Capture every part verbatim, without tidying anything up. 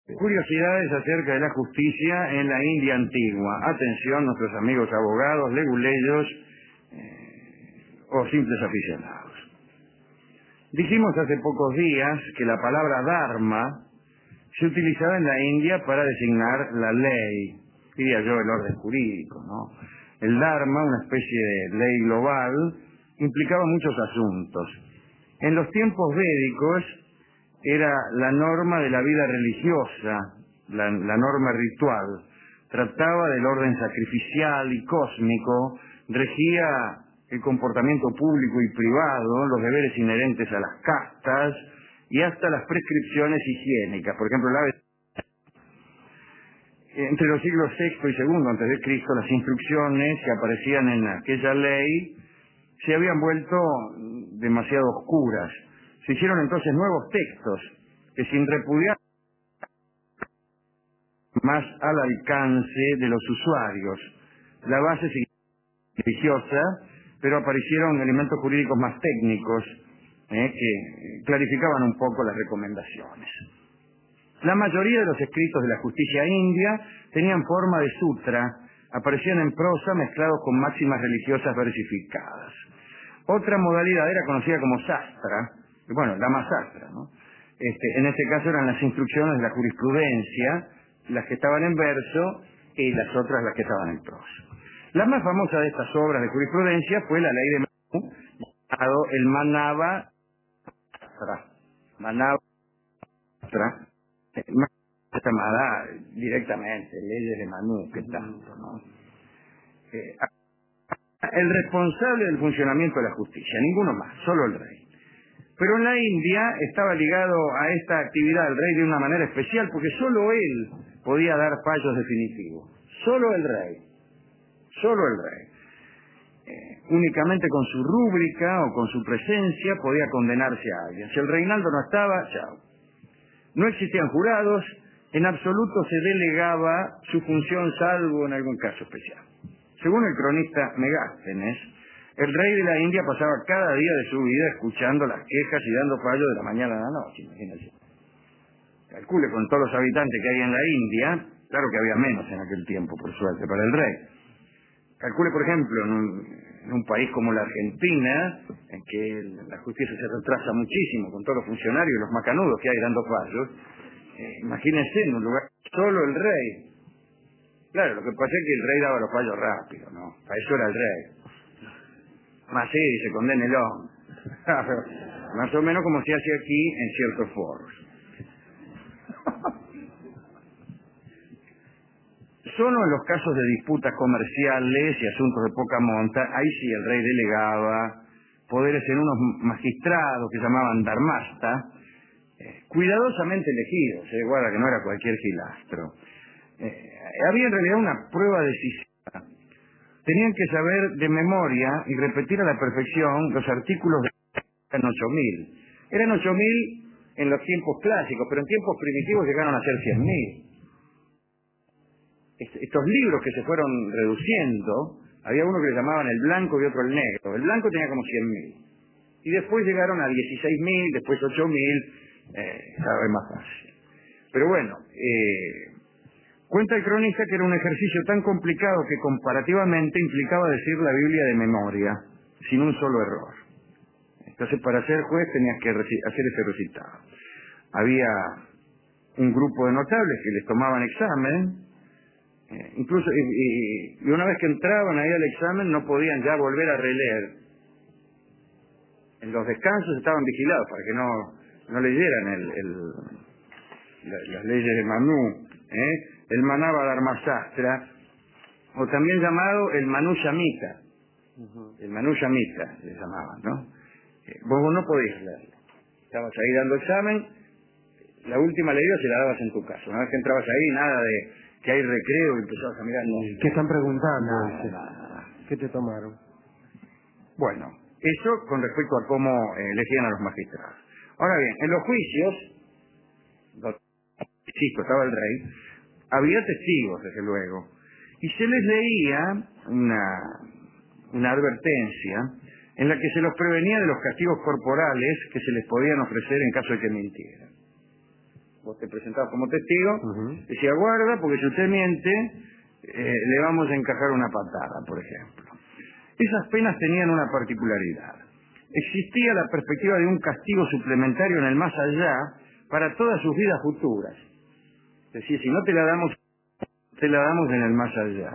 Curiosidades acerca de la justicia en la India antigua. Atención, nuestros amigos abogados, leguleyos eh, o simples aficionados. Dijimos hace pocos días que la palabra dharma se utilizaba en la India para designar la ley, diría yo el orden jurídico, ¿no? El dharma, una especie de ley global, implicaba muchos asuntos. En los tiempos védicos era la norma de la vida religiosa, la, la norma ritual. Trataba del orden sacrificial y cósmico, regía el comportamiento público y privado, los deberes inherentes a las castas y hasta las prescripciones higiénicas. Por ejemplo, la entre los siglos sexto y segundo antes de Cristo, las instrucciones que aparecían en aquella ley se habían vuelto demasiado oscuras. Se hicieron entonces nuevos textos que, sin repudiar más al alcance de los usuarios, la base religiosa, pero aparecieron elementos jurídicos más técnicos eh, que clarificaban un poco las recomendaciones. La mayoría de los escritos de la justicia india tenían forma de sutra, aparecían en prosa mezclados con máximas religiosas versificadas. Otra modalidad era conocida como sastra, bueno, la más sastra, ¿no? Este, en este caso eran las instrucciones de la jurisprudencia, las que estaban en verso y las otras las que estaban en prosa. La más famosa de estas obras de jurisprudencia fue la ley de Manu, llamado el Manava Sastra. Manava Sastra, llamada directamente leyes de Manu, que tanto, ¿no? Eh, el responsable del funcionamiento de la justicia, ninguno más, solo el rey. Pero en la India estaba ligado a esta actividad el rey de una manera especial, porque solo él podía dar fallos definitivos. Solo el rey. Solo el rey. Eh, únicamente con su rúbrica o con su presencia podía condenarse a alguien. Si el reinaldo no estaba, chao. No existían jurados, en absoluto se delegaba su función salvo en algún caso especial. Según el cronista Megástenes, el rey de la India pasaba cada día de su vida escuchando las quejas y dando fallos de la mañana a la noche, imagínense. Calcule con todos los habitantes que hay en la India, claro que había menos en aquel tiempo, por suerte, para el rey. Calcule, por ejemplo, en un, en un país como la Argentina, en que la justicia se retrasa muchísimo con todos los funcionarios y los macanudos que hay dando fallos, eh, imagínense en un lugar solo el rey. Claro, lo que pasa es que el rey daba los fallos rápido, ¿no? Para eso era el rey. Más sí, se condénelo. Más o menos como se hace aquí en ciertos foros. Solo en los casos de disputas comerciales y asuntos de poca monta, ahí sí el rey delegaba poderes en unos magistrados que llamaban dharmasta, eh, cuidadosamente elegidos, eh, guarda que no era cualquier gilastro. Eh, había en realidad una prueba decisiva. Tenían que saber de memoria y repetir a la perfección los artículos de eran ocho mil. Eran ocho mil en los tiempos clásicos, pero en tiempos primitivos llegaron a ser cien mil. Estos libros que se fueron reduciendo, había uno que le llamaban el blanco y otro el negro. El blanco tenía como cien mil. Y después llegaron a dieciséis mil, después ocho mil, eh, cada vez más fácil. Pero bueno, eh, cuenta el cronista que era un ejercicio tan complicado que comparativamente implicaba decir la Biblia de memoria, sin un solo error. Entonces, para ser juez tenías que hacer ese recitado. Había un grupo de notables que les tomaban examen, eh, incluso, y, y, y una vez que entraban ahí al examen no podían ya volver a releer. En los descansos estaban vigilados para que no, no leyeran el, el, la, las leyes de Manu, ¿eh? El Manava Dharmasastra, o también llamado el Manu Shamita. El Manu Shamita le llamaban, ¿no? Eh, vos no podías leerlo. Estabas ahí dando examen, la última lectura se la dabas en tu casa. Una vez que entrabas ahí, nada de que hay recreo y empezabas a mirar. No, ¿Qué están preguntando? Nada, nada, nada. ¿Qué te tomaron? Bueno, eso con respecto a cómo eh, elegían a los magistrados. Ahora bien, en los juicios, donde estaba el rey, había testigos, desde luego, y se les leía una, una advertencia en la que se los prevenía de los castigos corporales que se les podían ofrecer en caso de que mintieran. vos te presentabas como testigo, Uh-huh. decía, guarda, porque si usted miente, eh, le vamos a encajar una patada, por ejemplo. Esas penas tenían una particularidad. Existía la perspectiva de un castigo suplementario en el más allá para todas sus vidas futuras. Es decir, si no te la damos, te la damos en el más allá.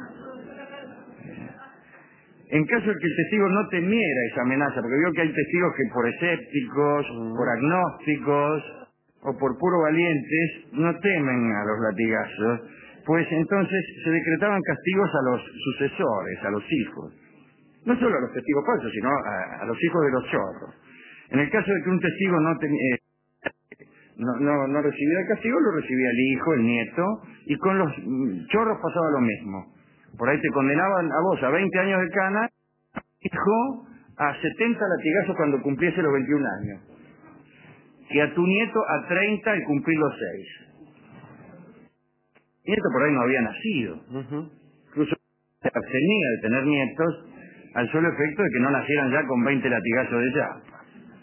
En caso de que el testigo no temiera esa amenaza, porque veo que hay testigos que por escépticos, Uh-huh. por agnósticos o por puro valientes no temen a los latigazos, pues entonces se decretaban castigos a los sucesores, a los hijos. No solo a los testigos falsos, sino a, a los hijos de los chorros. En el caso de que un testigo no, ten, eh, no, no, no recibiera el castigo, lo recibía el hijo, el nieto, y con los mm, chorros pasaba lo mismo. Por ahí te condenaban a vos a veinte años de cana, hijo, a setenta latigazos cuando cumpliese los veintiún años. Y a tu nieto a treinta al cumplir los seis. El nieto por ahí no había nacido. Uh-huh. Incluso se abstenía de tener nietos al solo efecto de que no nacieran ya con veinte latigazos de chapa.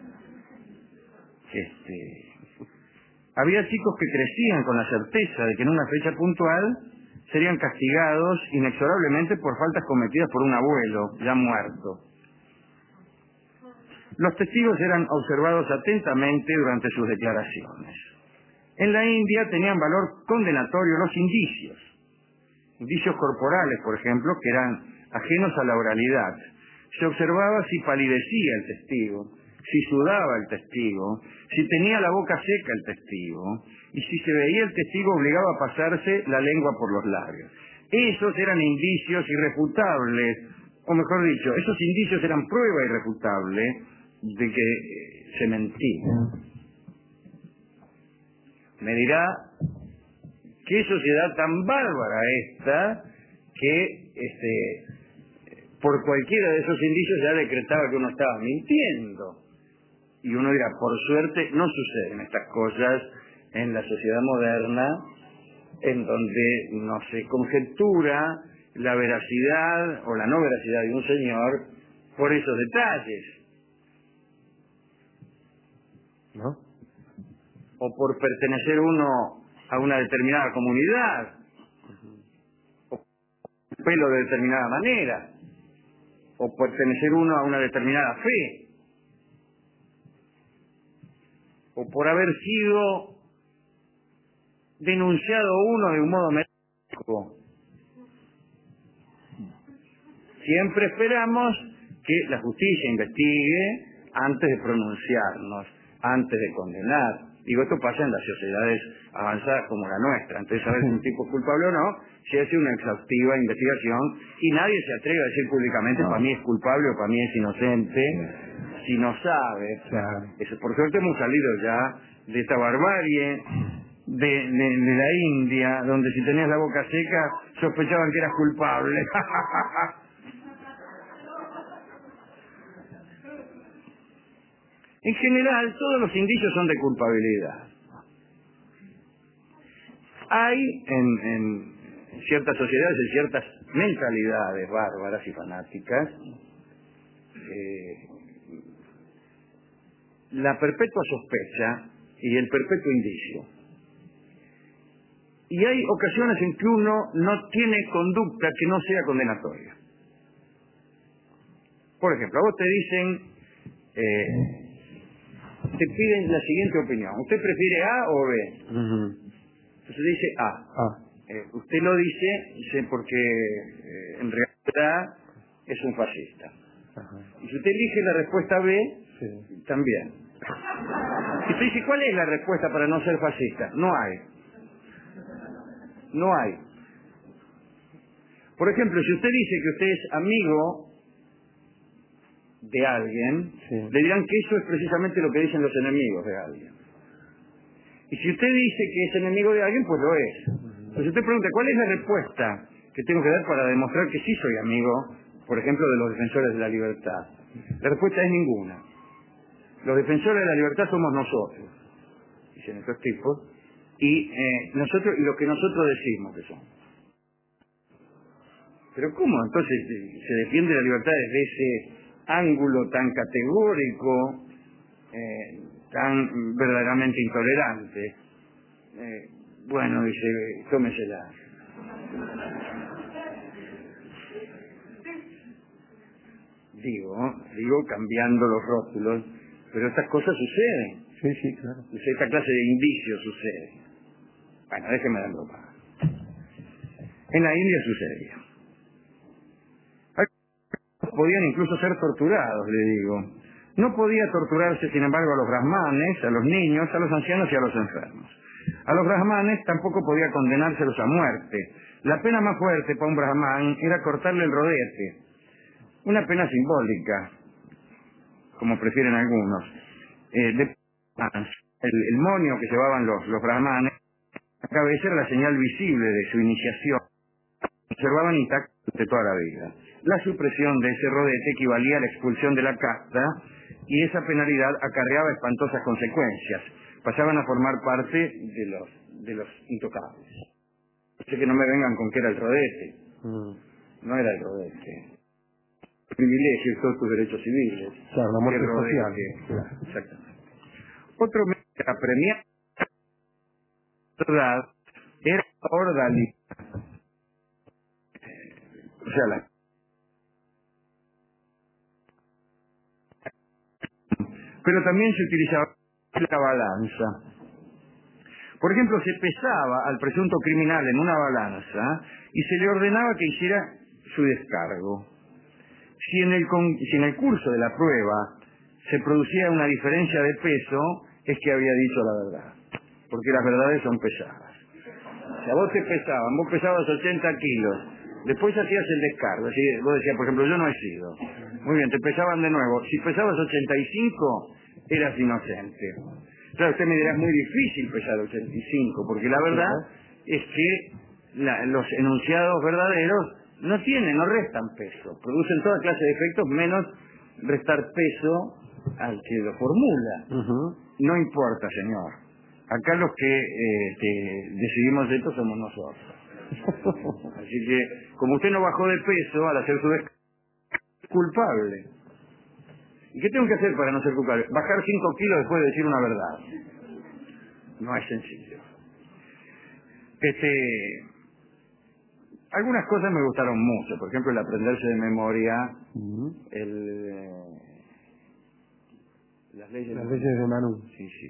Este, había chicos que crecían con la certeza de que en una fecha puntual serían castigados inexorablemente por faltas cometidas por un abuelo ya muerto. Los testigos eran observados atentamente durante sus declaraciones. En la India tenían valor condenatorio los indicios. Indicios corporales, por ejemplo, que eran ajenos a la oralidad. Se observaba si palidecía el testigo, si sudaba el testigo, si tenía la boca seca el testigo, y si se veía el testigo obligado a pasarse la lengua por los labios. Esos eran indicios irrefutables, o mejor dicho, esos indicios eran prueba irrefutable de que eh, se mentía. Me dirá, qué sociedad tan bárbara esta, que este, por cualquiera de esos indicios ya decretaba que uno estaba mintiendo. Y uno dirá, por suerte no suceden estas cosas en la sociedad moderna, en donde no se conjetura la veracidad o la no veracidad de un señor por esos detalles. ¿No? O por pertenecer uno a una determinada comunidad, o por pelo de determinada manera, o pertenecer uno a una determinada fe, o por haber sido denunciado uno de un modo mediático. Siempre esperamos que la justicia investigue antes de pronunciarnos, antes de condenar. Digo, esto pasa en las sociedades avanzadas como la nuestra. Antes de saber si un tipo es culpable o no, se hace una exhaustiva investigación y nadie se atreve a decir públicamente, no, para mí es culpable o para mí es inocente, sí, si no sabe. Claro. Eso, por suerte hemos salido ya de esta barbarie de, de, de la India, donde si tenías la boca seca sospechaban que eras culpable. En general, todos los indicios son de culpabilidad. Hay en, en ciertas sociedades, en ciertas mentalidades bárbaras y fanáticas, eh, la perpetua sospecha y el perpetuo indicio. Y hay ocasiones en que uno no tiene conducta que no sea condenatoria. Por ejemplo, a vos te dicen... Eh, te piden la siguiente opinión. ¿Usted prefiere A o B? Uh-huh. Entonces dice A. Ah. Eh, usted lo dice, dice porque eh, en realidad es un fascista. Ajá. Y si usted elige la respuesta B, Sí. también. Y usted dice, ¿cuál es la respuesta para no ser fascista? No hay. No hay. Por ejemplo, si usted dice que usted es amigo de alguien, sí, le dirán que eso es precisamente lo que dicen los enemigos de alguien. Y si usted dice que es enemigo de alguien, pues lo es. Uh-huh. Pues usted pregunta, ¿cuál es la respuesta que tengo que dar para demostrar que sí soy amigo, por ejemplo, de los defensores de la libertad? La respuesta es ninguna. Los defensores de la libertad somos nosotros, dicen estos tipos, y eh, nosotros y lo que nosotros decimos que somos. Pero ¿cómo entonces se defiende la libertad desde ese ángulo tan categórico, eh, tan verdaderamente intolerante? Eh, bueno, dice, tómesela. Digo, digo cambiando los rótulos, pero estas cosas suceden. Sí, sí, claro. Esta clase de indicios sucede. Bueno, déjeme dar ropa. En la India sucedía. Algunos podían incluso ser torturados, le digo. No podía torturarse, sin embargo, a los brahmanes, a los niños, a los ancianos y a los enfermos. A los brahmanes tampoco podía condenárselos a muerte. La pena más fuerte para un brahman era cortarle el rodete. Una pena simbólica, como prefieren algunos. Eh, de, el, el monio que llevaban los, los brahmanes, la cabeza era la señal visible de su iniciación. Conservaban intacto durante toda la vida. La supresión de ese rodete equivalía a la expulsión de la casta y esa penalidad acarreaba espantosas consecuencias. Pasaban a formar parte de los, de los intocables. Sé que no me vengan con que era el rodete. Mm. No era el rodete. Privilegios, todos tus derechos civiles. Claro, la muerte social. Claro. Exactamente. Otro método premiar verdad era ordalía. O sea, la... pero también se utilizaba la balanza. Por ejemplo, se pesaba al presunto criminal en una balanza y se le ordenaba que hiciera su descargo. Si en, el con, si en el curso de la prueba se producía una diferencia de peso, es que había dicho la verdad, porque las verdades son pesadas. O sea, vos te pesaban, vos pesabas ochenta kilos, después hacías el descargo, así, vos decías, por ejemplo, yo no he sido. Muy bien, te pesaban de nuevo. Si pesabas ochenta y cinco, eras inocente. Claro, usted me dirá, es muy difícil pesar ochenta y cinco, porque la verdad es que la, los enunciados verdaderos no tienen, no restan peso, producen toda clase de efectos menos restar peso al que lo formula. Uh-huh. No importa, señor. Acá los que eh, que decidimos esto somos nosotros. Así que, como usted no bajó de peso al hacer su descargo, es culpable. ¿Y qué tengo que hacer para no ser culpable? Bajar cinco kilos después de decir una verdad. No es sencillo. Este... Algunas cosas me gustaron mucho, por ejemplo, el aprenderse de memoria, uh-huh. el, eh, las leyes, las leyes de Manu. Sí, sí.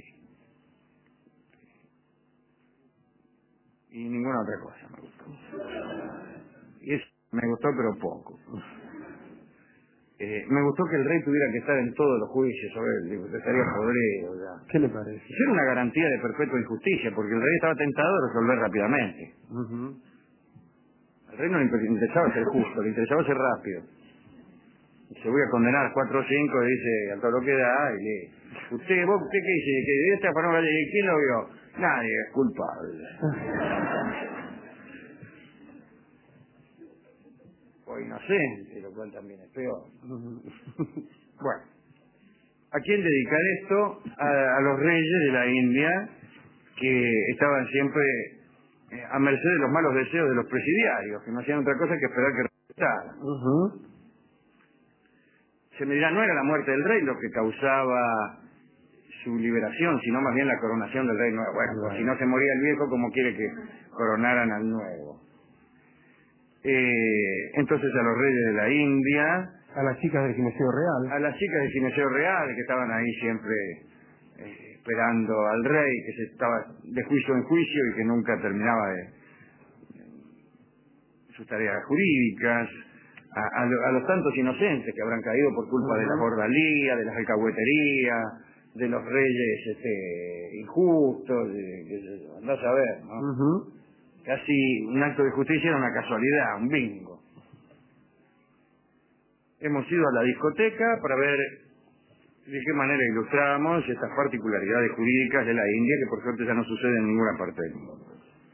Y ninguna otra cosa me gustó. Y eso me gustó, pero poco. Eh, me gustó que el rey tuviera que estar en todos los juicios, ¿sabes? Estaría podrido ya. ¿Qué le parece? Eso era una garantía de perpetua injusticia, porque el rey estaba tentado de resolver rápidamente. Uh-huh. Al rey no le interesaba ser justo, le interesaba ser rápido. Se voy a condenar cuatro o cinco, dice, a todo lo que da, y le... ¿Usted, vos, usted qué dice? ¿Que esta palabra de quién lo vio? Nadie es culpable. O inocente, lo cual también es peor. Bueno, ¿a quién dedicar esto? A, a los reyes de la India, que estaban siempre a merced de los malos deseos de los presidiarios, que no hacían otra cosa que esperar que respetaran. Uh-huh. Se me dirá, no era la muerte del rey lo que causaba su liberación, sino más bien la coronación del rey nuevo. Bueno, uh-huh. Pues si no se moría el viejo, ¿cómo quiere que coronaran al nuevo? Eh, entonces a los reyes de la India... A las chicas del gineceo real. A las chicas del gineceo real, que estaban ahí siempre... Eh, esperando al rey, que se estaba de juicio en juicio y que nunca terminaba de, de sus tareas jurídicas, a, a, a los tantos inocentes que habrán caído por culpa uh-huh. de la bordalía, de las alcahueterías, de los reyes este, injustos, de, de, de, andás a ver, ¿no? Uh-huh. Casi un acto de justicia era una casualidad, un bingo. Hemos ido a la discoteca para ver de qué manera ilustramos estas particularidades jurídicas de la India, que por suerte ya no sucede en ninguna parte del mundo.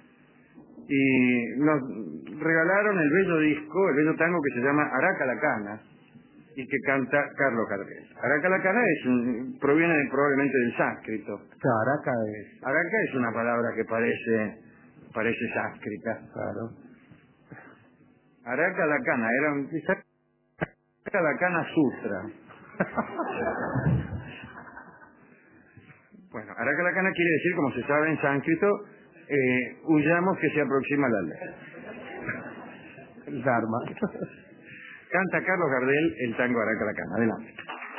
Y nos regalaron el bello disco, el bello tango que se llama Araca la Cana, y que canta Carlos Gardel. Araca la Cana es un, proviene de, probablemente del sánscrito. Claro, Araca es... Araca es una palabra que parece, parece sánscrita. Claro. Araca la Cana, era un... Araca la Cana Sutra. Bueno, Araca la Cana quiere decir, como se sabe en sánscrito, eh, huyamos que se aproxima la ley. El Dharma. Canta Carlos Gardel el tango Aracalacana. Adelante.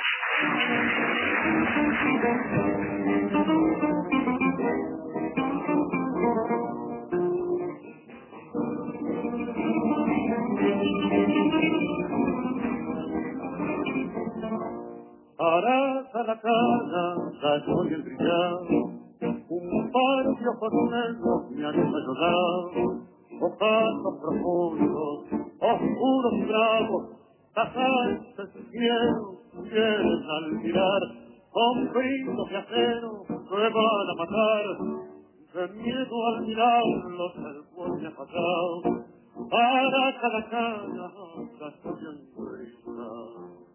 Aracalacana, gallo y el brillado, un par de ojos negros me han ayudado, ocasos profundos, oscuros y bravos, tajantes ciegos, vienen al mirar, con brincos de acero que van a matar, de miedo al mirarlos el cuerpo me ha pasado, Aracalacana, gallo y el brillado.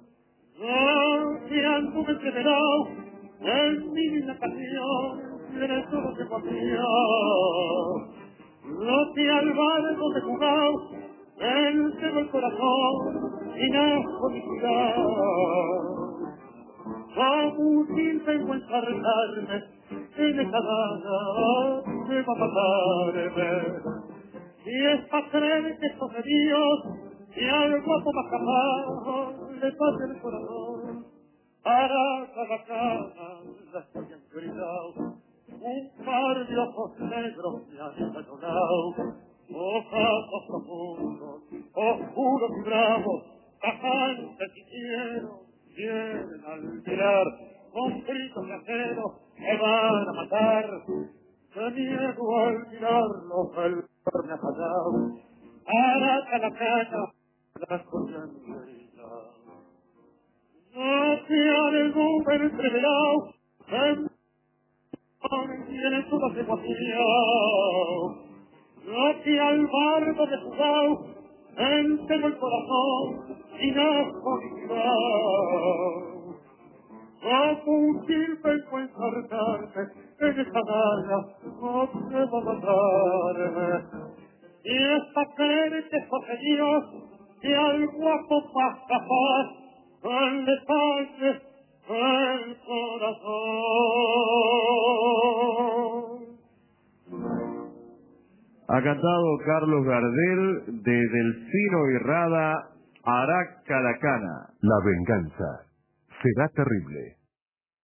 Se anduve entreverado en mi natación, en eso no se podía. No te al barco de jugado, vence el corazón y no mi cuidado. Como un simple encuentrarme en esta daga que va a matarme. Y es para creer que esto de Dios y al guapo más capaz le pase el corazón. Aracalacana, la estoy encuerizado, un par de ojos negros me han perdonado, ojos profundos, oscuros y bravos, tajantes y fieros, vienen al mirar, con gritos de acero me van a matar, de miedo al mirarlos el me ha fallado, Aracalacana, la estoy encuerizado. No te algún entreverado, tiene toda situación. No te al barco de jugado, entero el corazón y no confiado. Como un silbo encuentra retarte en esta gala, no te va a matarme. Y es para creer que José Dios, que al guapo más capaz, con le pague el corazón. Ha cantado Carlos Gardel de Delfino y Rada, Aracalacana. La venganza será terrible.